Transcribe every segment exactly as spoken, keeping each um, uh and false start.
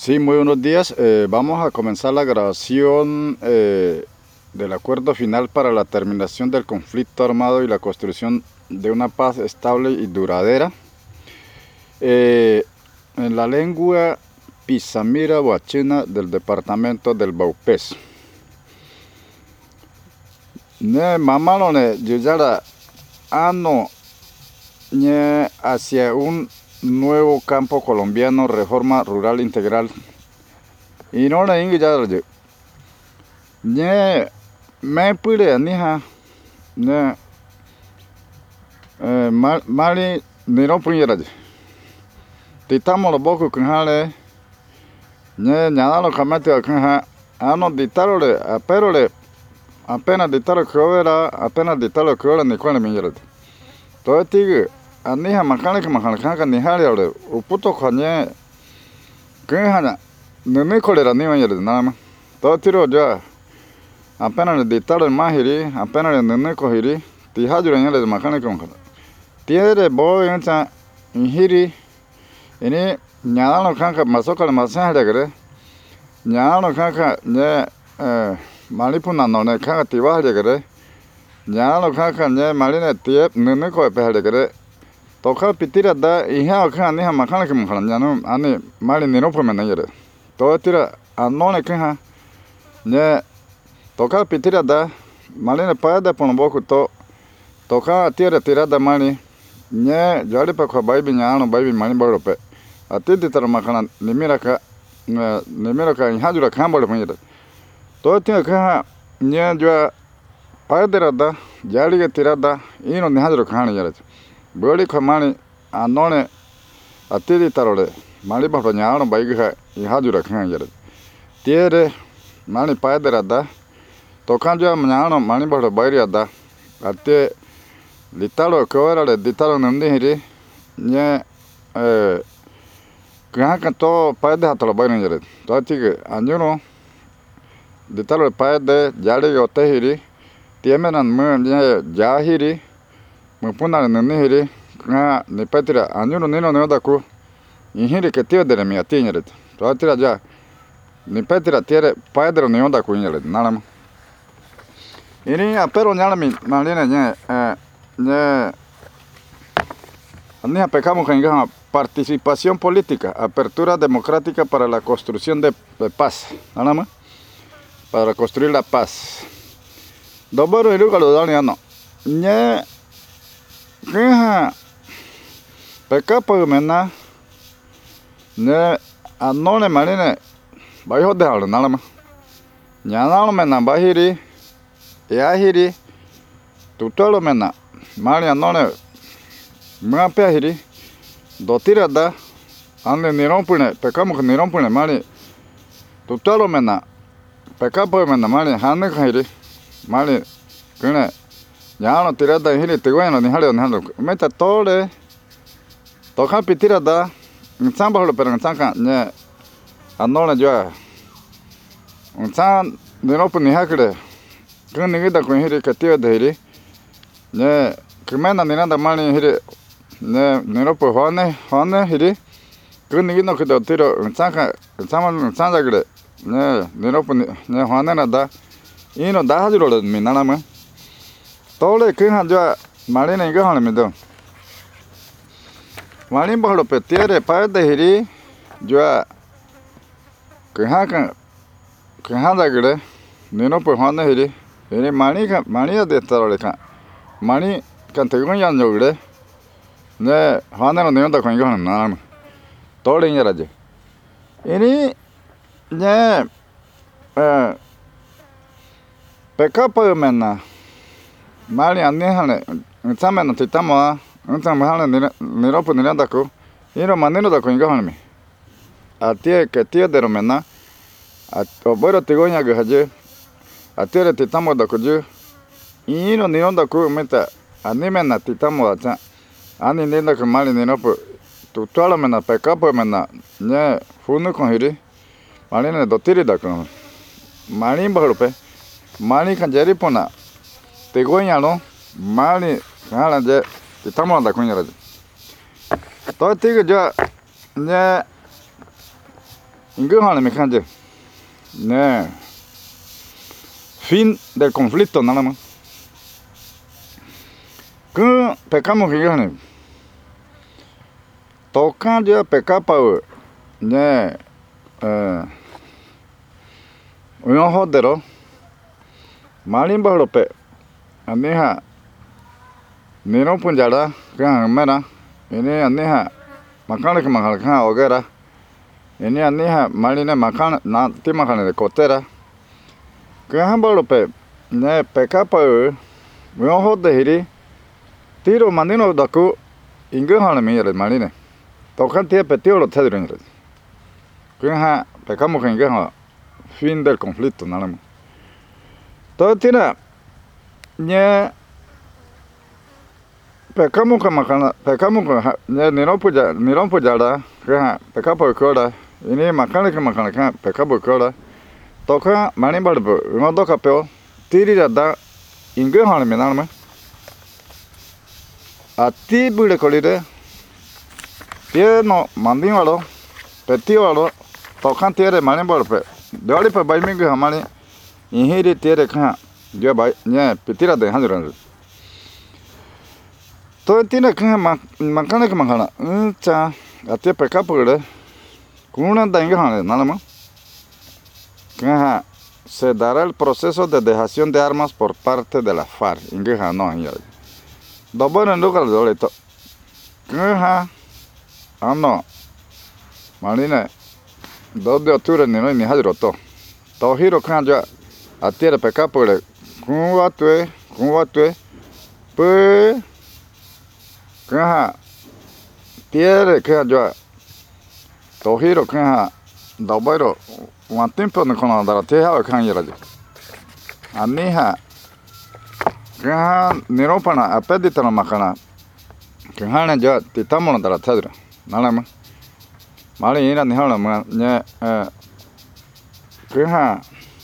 Sí, muy buenos días. Eh, vamos a comenzar la grabación eh, del acuerdo final para la terminación del conflicto armado y la construcción de una paz estable y duradera. Eh, en la lengua Pisamira Huachina del departamento del Baupés. Ne mamalo ne yuyara ano ne hacia un nuevo campo colombiano, reforma rural integral. Y no le ingi ya de ne me pude ni ha ne mali ni no puñera de titamo lo boku con hale ne nada lo camate con ha ano ditaro le pero le apenas ditaro que era apenas ditaro que era ni cuál me yera de todo tigue ani ha makane que makane kan ni hale le uputo khanye que hana no me colera ni me yera de nada más todo tiro ya apenas le ditaro el mahiri apenas le nene kohiri tihajura ni le makane que makane tiene boy encha hiri ini nyala no kanka masoka le masan hale gre nyala no kanka ne malipuna no ne kanka tiwa hale gre nyala no kanka ne maline tie nene ko pe hale gre toka pitira da iha kan ni ha makana ke makana nyano ani mali ni no po mena yere to tira anone kan ne toka pitira da maline pa da pon boku to toka tira tira da mali ne jari pa ko bai bi nyano bai bi mani baro pe ati de tar makana nimira ka nimira ka hajura kan baro pe yere to tira ka ne jo pa de da jari ke tira da ino ne hajura kan yere bodi ko mani anone ati de tarole mali ba nyano bai ga hajura kan yere tiere mani pa de da to kan jo nyano mani ba bai da ati litalo que ahora le ditalo nende hiri ne eh kan kan to pa de hatalo bai ne to tige anjuno ditalo pa de jale yo te hiri tiemenan me ne jahiri me puna nende hiri na ne petira anjuno nino ne da ku hiri que tio de mi atiñere to atira ja ne petira tiere pa de ne onda ku ñere nana ini apero ñala mi malina ne eh ne ni apecamos en participación política, apertura democrática para la construcción de, de paz, nada más, para construir la paz. Doboro y luego lo dan no, ne, que peca por mena, ne, anone marine, bajo de hablar nada más, ya no mena bajiri, ya hiri, tutelo mena. Mali anone mga pehiri do tira da ane nirompune pekamo nirompune mali tutalo mena pekapo mena mali hanne kahiri mali kene yano tira da hiri tegoyano ni hale ni halo meta tole toka pitira da nsamba holo pero nsaka ne anone jo nsan nirompune hakre kene ngida ko hiri katia da hiri ne Kimena ni nada mali hiri ne nero po hone hone hiri kuni gino kido tiro nsaka nsama nsanga gre ne nero po ne hone na da ino da hajuro le mi nana ma tole kinha jo mali ne ga hone mi do mali bahlo pe tiere pa de hiri jo kinha kan kinha da gre nero po hone hiri hiri mali ka mali de tarole ka mali kan tegon yan yogre ne hanero ne onda kon gon na tole nyara je ini ne eh pekapa mena mali anne hane ntsamena titamo ntsamena hane ne ropo ne nda ko iro maneno da kon gon mi atie que tie de romena a oboro tegonya ga haje atie titamo da ko je ino ne onda ko meta anime na titamo ata ani nenda que mali ne no tu tola mena pekapo mena ne funu con hiri mali ne dotiri da ko mali barupe mali kan jeri pona tegonya no mali hala je titamo da ko nyara to tigo jo ne Ingehane me canje. Ne. Fin del conflicto nada más. Que pecamos que gane. Tocan ya pecar para ne. Eh. Un ojo de ro. Malin bajo pe. Aneha. Nero punjara. Kan mera. Ini aneha. Makan ke makan kan ogera. Ini aneha malina makan na ti makan de kotera. Kan bajo pe. Ne pecar para un ojo de hiri. Tiro manino daku ingehane me yare marine. Tocan tie petio lo tedrin. Kan pecamos que ingehane. Fin del conflicto nada más. Todo tiene ne pecamos que macana pecamos que ne ni no puja ni no puja da que pecamos que ora ini macana que macana que pecamos que ora toca mani barbo no toca peo tiri da ingehane me nada más. Ati bude kolide tie no mandin walo peti walo tokan tiere mani barpe dali pe bai mingu hamani inhiri tiere kha dia bai nya petira de handuran to tiene kha makana ke makana cha ati pe kapure kuna danga hane nalama kha se dará el proceso de dejación de armas por parte de la FARC ingeha no ya Dobone local doleto. Kha ano marine dos de octubre ni no ni hajroto. Tohiro kan ja atiere peka pole kunwa tue kunwa tue pe kha tiere kan ja Tohiro kan dobero un tiempo no con andar te ha kan yara. Aniha Kan niropana apedita no makana. Kan ja titamono dara tadra. Nalama. Mali ina ni hala ma nya eh kan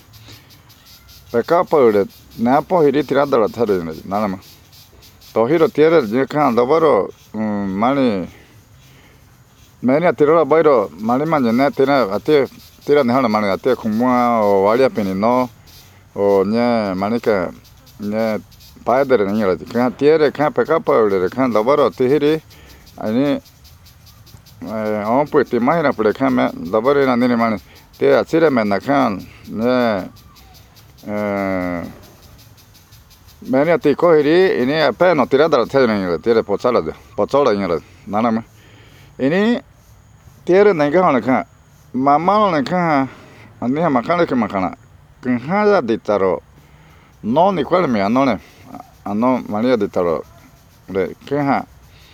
peka pole na po hiri tira dara tadra nalama. Tohiro tiere je kan dobaro mali Menia tira bairo mali manje ne tira ate tira ni hala mali ate kumwa o walia peni no o nya manika nya Padre niño kan tiere kan peka pole kan dobaro tihiri ani eh on pues te imagina por kan me dobaro na ni mani te asire me na kan ne eh menia te kohiri ini apa no tira dara tedre niño tiere potsala de potsola niño nana me ini tiere nega hana kan mama no kan ani makana ke makana kan hada ditaro no ni cual me anone ano María de Taro de Keha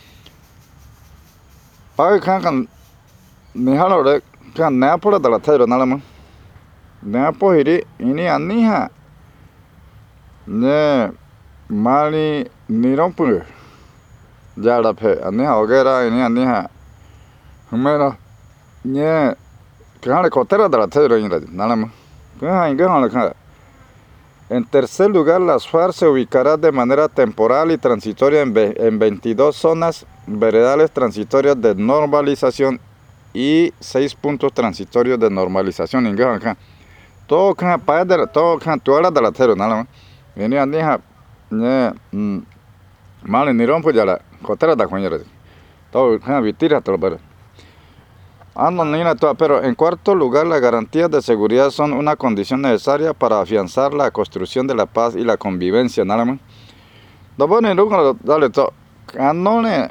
Pai kan Nihalo de kan Napoli de la Tero Nalama Napoli ini aniha ne Mali Nirompu Jada pe aniha ogera ini aniha Humero ne Kan kotera de la Tero Nalama Keha ingehana kan En tercer lugar, las FARC se ubicará de manera temporal y transitoria en, en veintidós zonas veredales transitorias de normalización y seis puntos transitorios de normalización. Todo kan padre, todo kan tuara de la tero nada más. Venía nija, ne, mal ni rompo ya la cotera da coñera. Todo kan vitira todo pero. Pero en cuarto lugar, las garantías de seguridad son una condición necesaria para afianzar la construcción de la paz y la convivencia. Nada más. Dobone lugar dale to. Anone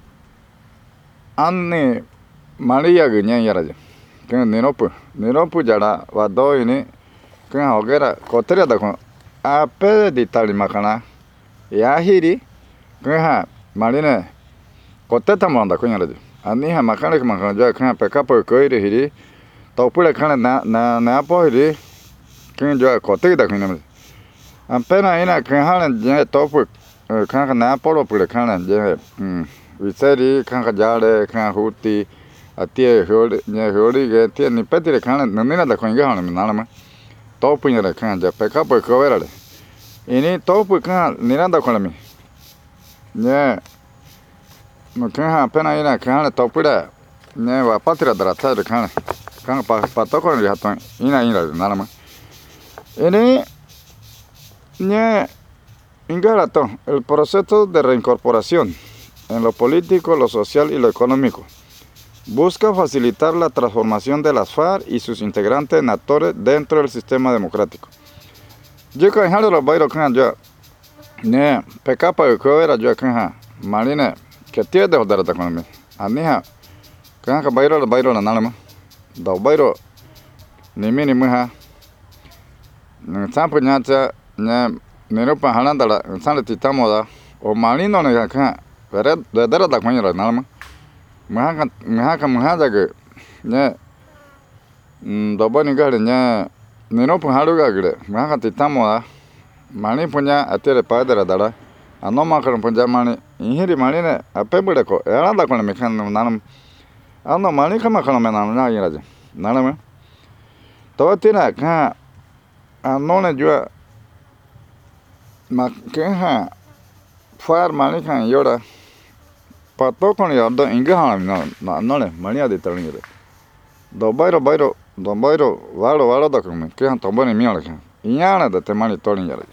Anne María Guñan yaraje. Que niropu niropu yara wado ini que hoguera cotera da con a pede de tal makana. Yahiri que ha marine coteta manda con yaraje. Aniha makana makana ja kan peka por koire hiri topula kana na na na po hiri kan ja kote da kana ampena ina kan halan ja topu kan na polo pula kana ja viseri kan jale kan huti atie hori nya hori ge tie ni petire kana nanina da kan ga halan nalama topu nya kan ja peka por koverale ini topu kan niranda kolami nya No kan apenas ina kan topura ne va patria de la tarde kan para todo con el hatón y na ina nada más ene ñe ingarato el proceso de reincorporación en lo político, lo social y lo económico busca facilitar la transformación de las FARC y sus integrantes en actores dentro del sistema democrático. Yo con el lo bailo con yo ne pecapa que era yo con marine que tiene de joder con me anija con que bailo lo bailo la nalma da bailo ni mini muha ne sampo nyata ne ne no pa halanda la san titamo da o marino ne ka pero de de da con la nalma muha muha ka muha da que ne da bani gare ne ne no pa haluga gre muha ka titamo da mani punya atere padre dara anoma kan punya mani ihiri mani ne ape bure ko era da con me kan nanam ano mani kama kan me nanam na ira je nanam to tina ka anone jua ma ke ha far mani kan yora pato con yo do inga ha no no ne mani ade tani re do bairo bairo do bairo valo valo da con me ke han to bani mi ala kan iana da te mani toni yara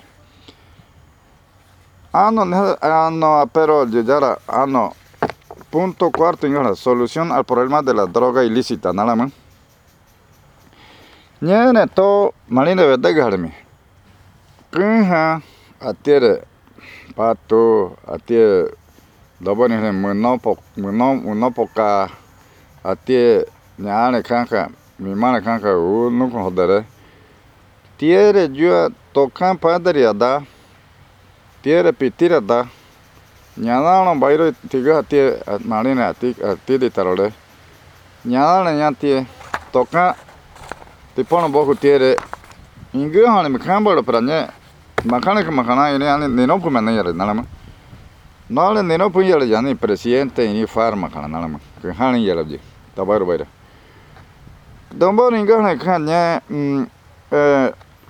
Ano, ano, pero ya ano, punto cuarto, ingara, solución al problema de la droga ilícita, nada más. Ñene to, marine verde garmi. Kunha, atiere, pato, atiere, doboni ne muno po, muno, muno poca, atiere, ñane kanka, mi mane kanka, u no con jodere. Tiere yo tocan padre da. Tiere pitira da ñadano bairo tiga tie marina ti ti di tarole ñadano ñantie toka tipono boku tiere ingu hane me kambolo prañe makane que makana ine ane nino pume ne yare nalama no le nino pume yare yani presidente ni farma kana nalama que hane yare ji tabairo bairo dombo ingu hane kanya eh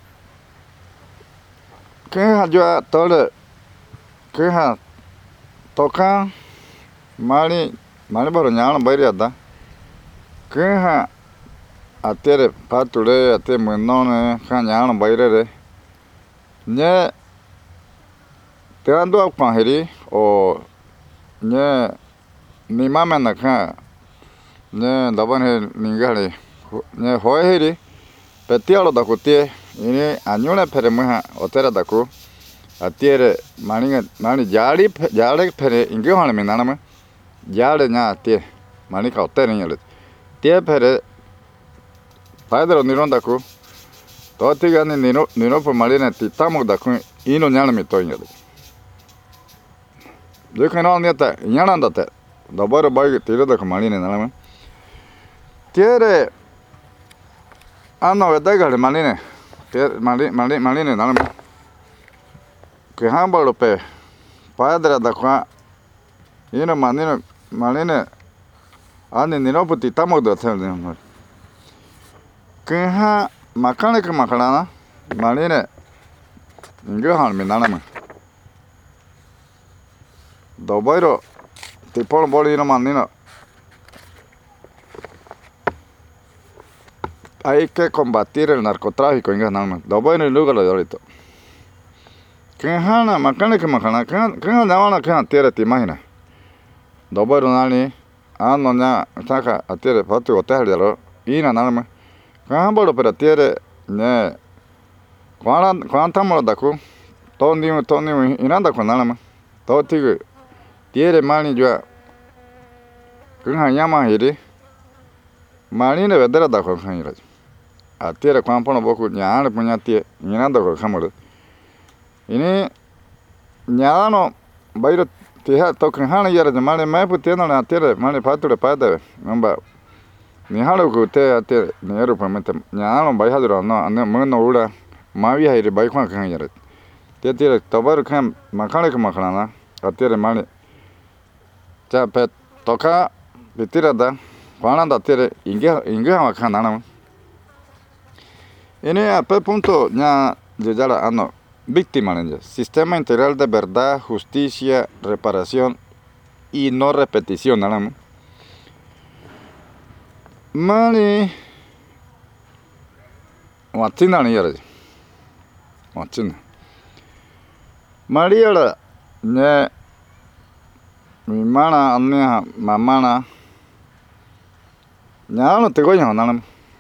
que ha tole que ha toca mari mari baro ñano bairi ada que ha atere pature ate menone ka ñano baire re ñe te ando a panheri o ñe ni mama na ka ñe dabane ningale ñe hoeheri petialo da kutie ini añone peremuha otera da ku atiere mani mani jari jare pere inge hane me nanama jare nya tie mani ka otera nyale tie pere padre niron da ku to tiga ni nino nino po mari ne titamo da ku ino nyale me to nyale de kana ne ta nyana da te da baro bai tire da ku mari ne nanama tiere ano vedagale mani ne tiere mani mani mani ne nanama que hambalo pe padre da qua ino manino manine ane nino puti tamo da tene que ha makane que makana manine ingo han me nana do bairo tipo boli no manino hay que combatir el narcotráfico ingo nana do bairo lugar lo ahorita que hana makane que makana que que na que atiere te imagina do bairo nani ano na saka atiere patu hotel dero ina nana que hambalo pero atiere ne cuan cuantamo da ku toni toni inanda con nana to tigu tiere mani jo que hanyama hiri mani ne vedera da ko khanira atiere cuampono boku nyane punya tie inanda ko khamore ini ñadano bairo tiha to que hana yara de mane mai putiendo na tere mane pature pada namba ni halo ku te ate ni ero pamete ñadano bai hadro no ane mono ura mavi haire bai kwan kan yara te tere tobar kan makane ka makana atere mane ta pe toka bitira da kwana da tere inge inge ha kana na ini ape punto ña llegara ano víctima, sistema integral de verdad, justicia, reparación y no repetición. Mani Wachina ni yara. Wachina. Mariara ne mi mana anniha mamana. Nyano te goya nanam.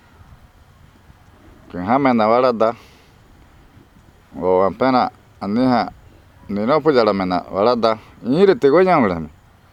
Ken hamena warada. O ampena anniha nino pujara mena warada. Ire te goya ngulame.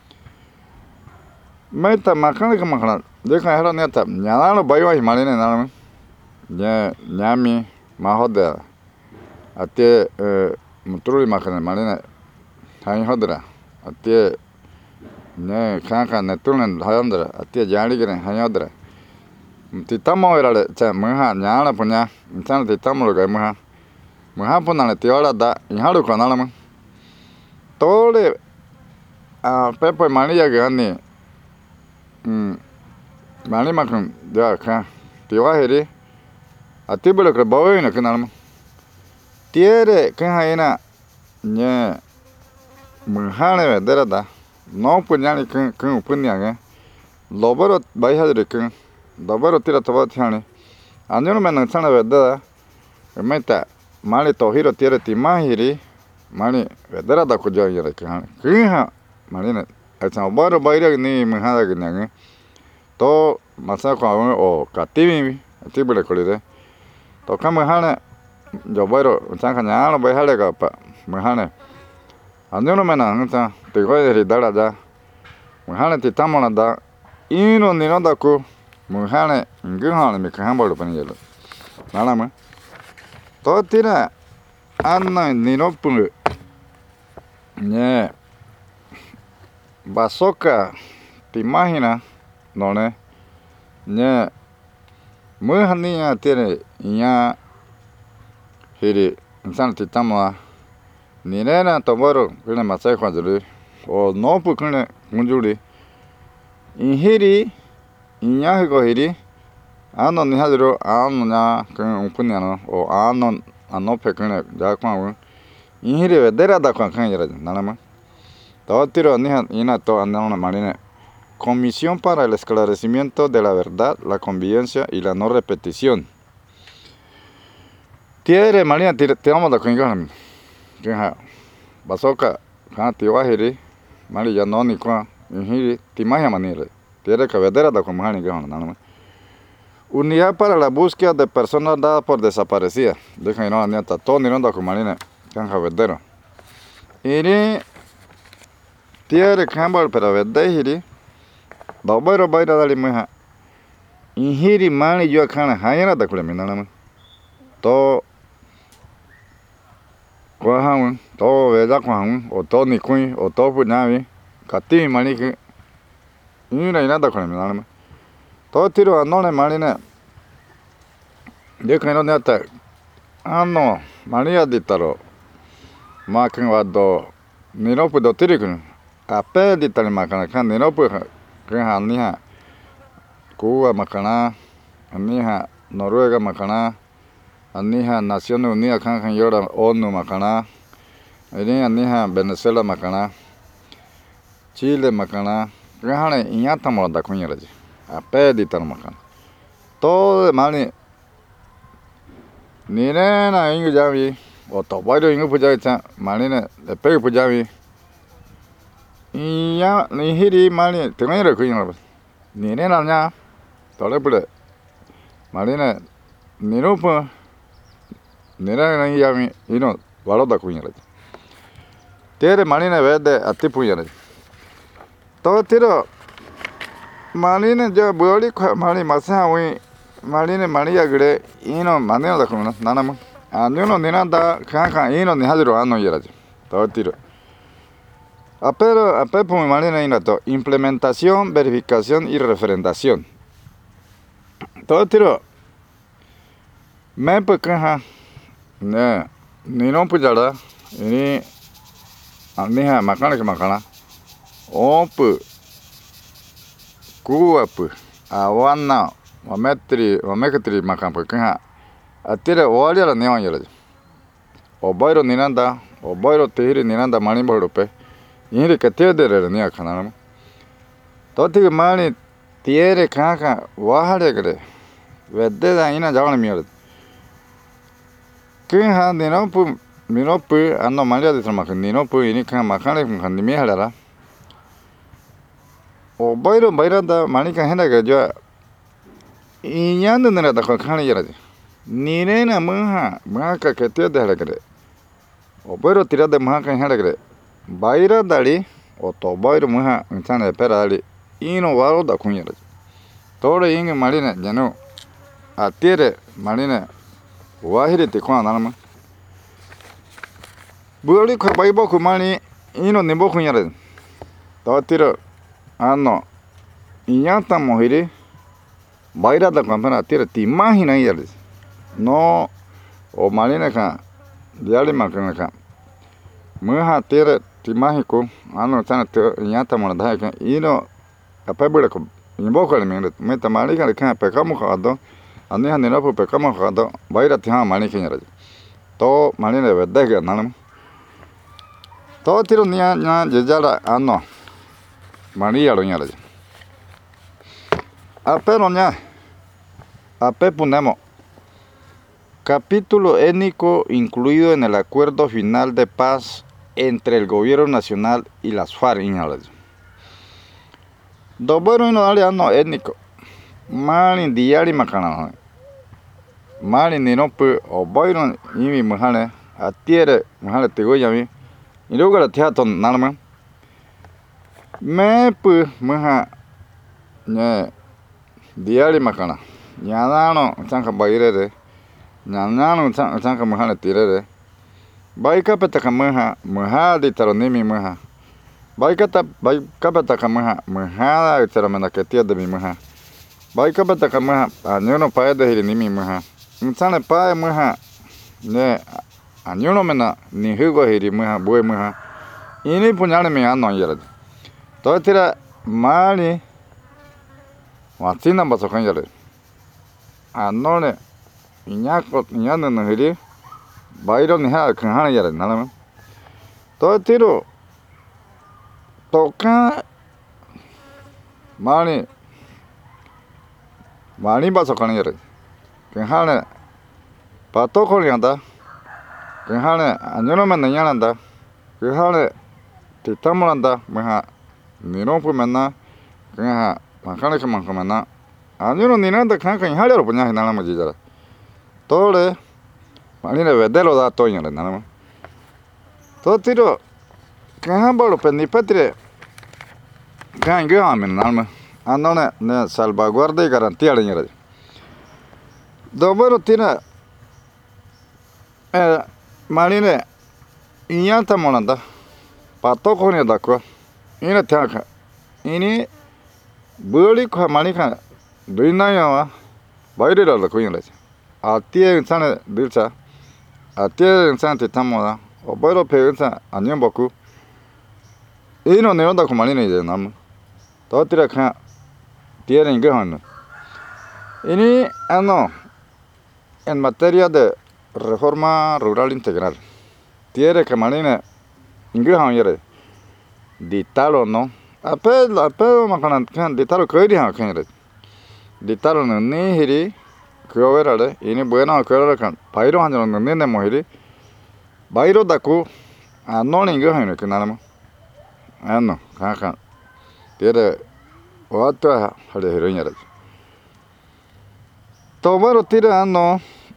Meta makana ka makana. Dekan hera neta nyano baywa himalene nanam. Nya nyami mahoda. Ate mutruli makana malene hain hodra. Ate ne kanka netulen hayandra. Ate jari gren hayandra. Titamo era cha mha nyana punya. Insana titamo lo ga mha. Mha punane tiora da inharu kanalama. Tole a pepo mania gani. Mm. Mani makun da ka. Tiwa heri. Atibule ke bawa na kanalama. Tiere kan haina nye mhane dera da. No punyani kan kan punya ga. Lobaro bai hadre kan. Lobaro tira tabat hani. Anjono men sana vedda. Meta mali tohiro tiere timahiri. Mali vedra da kujo yere kan. Kinha mali na acha baro baira ni mhada gnya. To masa ko o katimi atibule kolire. To kamhane yo bairo chanka nyano bai hale ga pa mhane. Anjono men anta te goyeri dara da. Mhane titamona da. Ino nino da ku mhane ngihane mi kahambalo panjelo. Nalama. To tira anna nino pun. Ne. Basoka te imagina none. Ne. Mhania tiene ya hiri insan titama nirena tomoro kene masai khajuri o nopu kene munjuri inhiri inya go hiri ano nihadro ano nya kan umpunyano o ano ano pekene da kwa inhiri vedera da kwa kan yara nanama to tiro niha ina to anana marine Comisión para el esclarecimiento de la verdad, la convivencia y la no repetición. Tiere María te vamos a congar. Que ha basoka ha tiwahiri Mali ya no ni kwa inhiri timaya manire. Tiere cabedera da como hani gana nana. Unidad para la búsqueda de personas dadas por desaparecidas. Deja no niata to ni ronda con marine kan cabedero. Iri tiere kambal pero vedehiri Dobero baira dali mha. Inhiri mani yo kana hayana da kule minana. To kwa haun, to veda kwa haun, o to ni kuin, o to punavi, kati mani ki. Ina ina da kule minana. To tiro anone mani ne. De kaino ne ata. Ano Maria di taro. Ma kan wado niropu do tirikun. Ape di tali makana kan niropu Kena aniha Cuba makana, aniha Noruega makana, aniha Naciones Unidas kan kan yora ONU makana, ini aniha Venezuela makana, Chile makana, kena inyata mo da kunyara ji, ape di tan makana. Todo mani nire na ingu jami, o to bairo ingu pujawi cha, mani ne lepe pujawi. Iya ni hiri mali tengo re kuino ni ne na nya tole pule mali ne ni no po ni ra na ya mi ino walo da kuino re tere mali ne vede ati puya re to tiro mali ne jo boli mali masa wi mali ne mali ya gre ino mane da kuino nana mo anyo no ni na da kan kan ino ni hadiro ano yera to tiro Apelo, apepo mi marina inato, implementación, verificación y referendación. Todo tiro. Me pecaja. Ne, ni no pujara, ni aniha makana ke makana. Opu. Kuapu. Awana, wametri, wamekatri makan pecaja. Atire waliara newan yara. O bairo ninanda, o bairo tehiri ninanda manimbo rupe. Inhiri que te dere ni akana. Toti mani tiere kaka wahare gre. Vedde da ina jawana miyor. Kaya ni no pu mi no pu ano malia de trama ni no pu ini kan makane kan ni mi halara. O bairo baira da mani kan hena ga jo inyand nera da kan yara. Ni ne na mha mha ka kete de hala kare. O bairo tira de mha kan hala kare. Baira dali o to bairo mha insana pera dali ino waro da kun yara. Tore inge marina jano atire marina wahire te kwa nalama. Buli ko baibo ko mani ino nebo kun yara. Totiro ano inyata mohiri baira da kampana tira timahi na yara. No o marina ka diali makana ka. Mha tira timahi ko ano sana inyata mona da ka ino apabula ko Nimboco le mingret, meta malika le kan pekamo khado, ani han nina pu pekamo khado, baira tiha malika nyara. To malina vedda ga nanam. To tiro nia nya jejara ano. Maria lo nyara. Apero nya. Ape punemo. Capítulo étnico incluido en el acuerdo final de paz entre el gobierno nacional y las FARC. Dobero ino dale ano étnico. Mali diari makana. Mali nino pu o boiro imi muhane atiere muhane tego yami. Iroga la teatro nalma. Me pu muha ne diari makana. Nyadano chanka bairere. Nyadano chanka muhane tirere. Baika petaka muha muha di taronimi muha. Baikata baikapata kamaha mahada teramena ketia de mi maha. Baikapata kamaha anyono pae de hiri ni mi maha. Insane pae maha ne anyono mena ni hugo hiri maha bue maha. Ini punyane mi ano yara. Totira mali watina basokan yara. Anone inyako inyane no hiri bairo ni ha kanhana yara nalama. Totiro toka mani mani baso kan yare kenhane pato ko yanda kenhane anyono men nyanda kenhane titamolanda maha niropu menna kenha makane ke mankamana anyono ninanda kan kan halero punya hinala majijara tole mani ne vedelo da to yare nalama to tiro Kan bolo penni patria kan gamen alma andone ne salvaguardia e garantia le nyere dobero tina eh marine inyanta monanda pato ko ne dakwa ina taka ini buli ko manika duinaya wa baire la ko nyere atie insane dilcha atie insane tamoda obero pe insa anyon boku Ino ne onda como marina de nam. Todo tira acá tienen que hacer. Ini ano en materia de reforma rural integral. Tiene que marina ingresan yere. Ditalo no. Apel apel makanan kan ditalo kiri ha kan yere. Ditalo no ni hiri kyo verale. Ini bueno kyo kan. Pairo hanjo no ne ne mo hiri. Bairo daku ano ingresan ke nalama. Ano, kaka. Tiada waktu ada heronya lagi. Tomaro tira ano.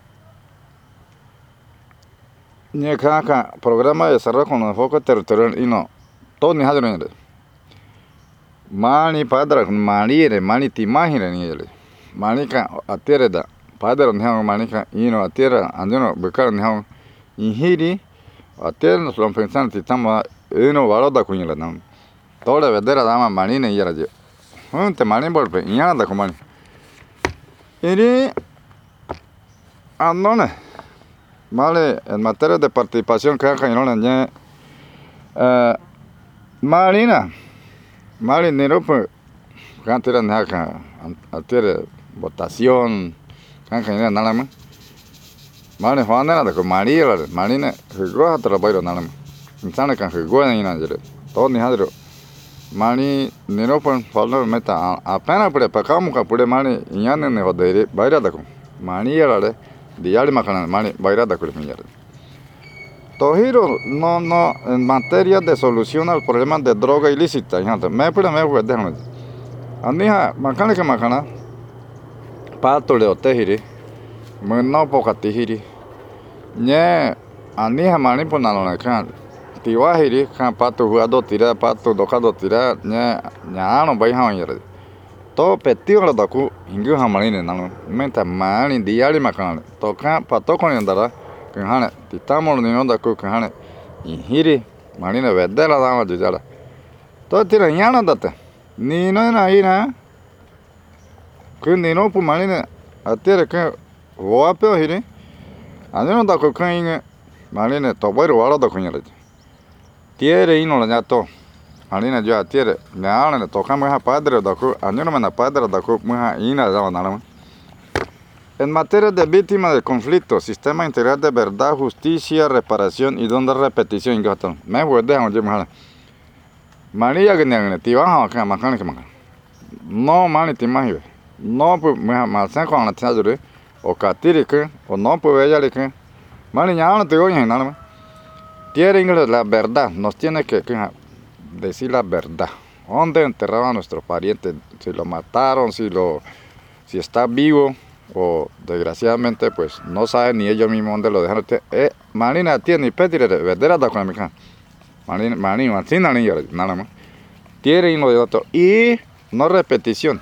Ni kaka programa de desarrollo con enfoque territorial ino. Todo ni hadro ni. Mani padra mani re mani timahire ni ele. Mani ka atire da. Padra ni hang mani ka ino atire anjono bekar ni hang. Inhiri atire nos lo pensan titama ino varoda kunyela nam. Tole vedera dama marina yara je. Hunte marin bolpe inyana da komani. Iri andone. Vale, en materia de participación que acá no le eh marina. Marin ni ropa cantera naka atire votación acá ni nada más. Marin juana da ko María marina jugo a trabajo nada más. Insana kan jugo ni nada je. Todo ni hadro. Mani niropan fallo meta apena pure pakam ka pure mani inyane ne hodere baira da ko mani yara Diari Macana, Mani, Baira da Curimiñar. Tojiro, no, no, en materia de solución al problema de droga ilícita, hijante, me pura me voy a dejar. Anija, Macana que Macana, Pato Leo Tejiri, no poca tijiri. Nye, Anija Mani Ponalona Can, Tiwahiri, Can Pato Juado Tira, Pato Docado Tira, Nye, Nyano Bayhan. Todo petido lo toco, ingu hamaline nano, menta mani diari Macana, toca pato con yandara, que hane, titamos ni no da cook hane, inhiri, marine vedela dama jujara. Todo tira yana date, ni no na ina, que ni no pu marine, atire que voapeo hiri, anino da cook inge, marine toboiro wala da kunyara. Tiere ino la nyato. Alina yo atiere, neana toca muja padre da cu, año no me padre da cu, muja ina da nada. En materia de víctimas de conflicto, sistema integral de verdad, justicia, reparación y donde repetición, gato. Me voy a dejar un mujer. María que ne ti va a que macan que macan. No mani ti mahibe. No pues muja malsan con la tsadure o catire que o no pues ella le que. Mani ya no te voy a nada. Tiene la verdad, nos tiene que decir la verdad. ¿Dónde enterraban a nuestro pariente? Si lo mataron, si lo, si está vivo o desgraciadamente pues no saben ni ellos mismos dónde lo dejaron. Eh, Marina tiene petire verdera da con mi can. Marina, Marina, Martina ni yo nada más. Tiene y no de otro y no repetición.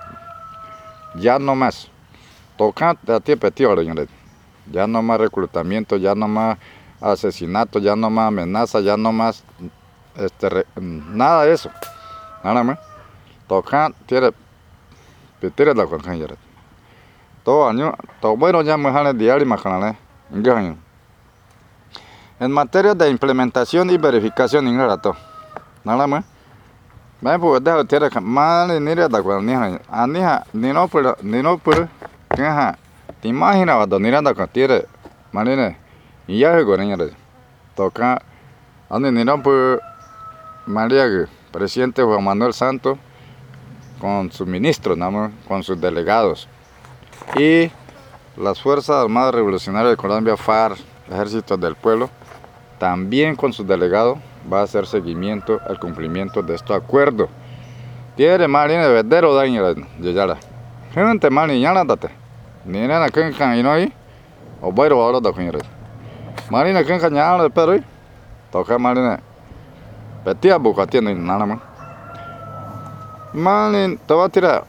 Ya no más. Toca a ti petido, ya no más reclutamiento, ya no más asesinato, ya no más amenaza, ya no más Este, re, nada de eso, nada más. Toca, tiene, tiene la cuenca ya. Todo año, todo bueno ya me jale diario más canales. En materia de implementación y verificación en rato, nada más. Me puedo dejar tiene que mal ni de acuerdo ni anija ni no pero ni no pero que ja. Te imaginas cuando ni nada que tiene, manene y ya es con ella. Toca, ande ni no pero María, presidente Juan Manuel Santos, con sus ministros, ¿no? Con sus delegados. Y las Fuerzas Armadas Revolucionarias de Colombia, FARC, Ejército del Pueblo, también con sus delegados, va a hacer seguimiento al cumplimiento de este acuerdo. Tiene marina de verdadero daño, Yayara. Gente marina, date. Ni nada que encan y no hay, o bueno, ahora da cuñera. Marina que encan ya de perro, toca marina. Petia buka tiene nada más. Malin, te va a tirar.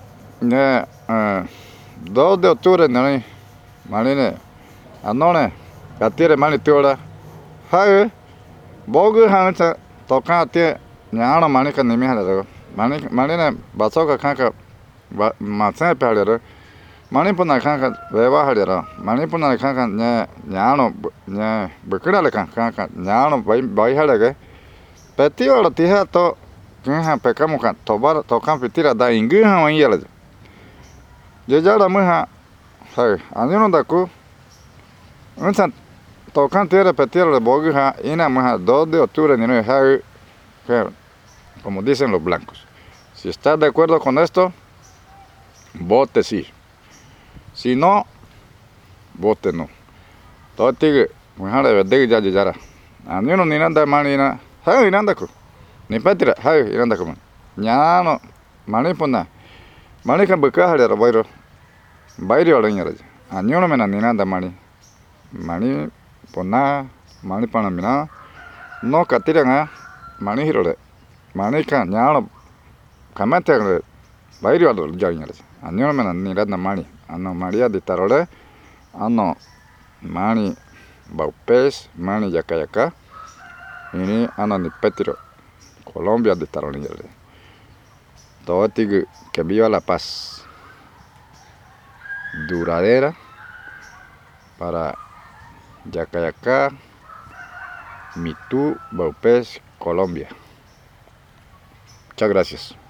dos de octubre, ¿no? Malin, anone, ya tiene malin tiora. Hay, bogu hancha, toca a ti, ya no manica ni mi jale. Malin, malin, basoka canca, matse pelero. Malin puna canca, beba jale. Malin puna canca, ya no, ya, bukira le canca, ya no, vai jale. Petido lo tija to, que pecamos can, tobar, tocan pitira da inguja o yela. Yo ya la muja, hey, año no da cu. Un san, tocan tierra petido de boguja, y una muja dos de octubre ni no hay, como dicen los blancos. Si estás de acuerdo con esto, vote sí. Si no, vote no. Todo tigre, mujer de verdad ya llegara. Año no ni nada más ni nada. Hay nada con, ni patria, hay nada con. Ya no, mani pona, mani kan bekas ada bayro, bayro orang yang ada. Año no me ni nada mani, mani pona, mani pona mina, no katira nga, mani hiro, mani kan ya no, kamate kan bayro ada yang ada. Año no me ni nada mani, ano María de Tarole, ano mani baupes, mani yakayaka. Ini ano ni Petro, Colombia de Tarolilla. Todo tigre, que viva la paz duradera para Yacayacá, Mitú, Baupés, Colombia. Muchas gracias.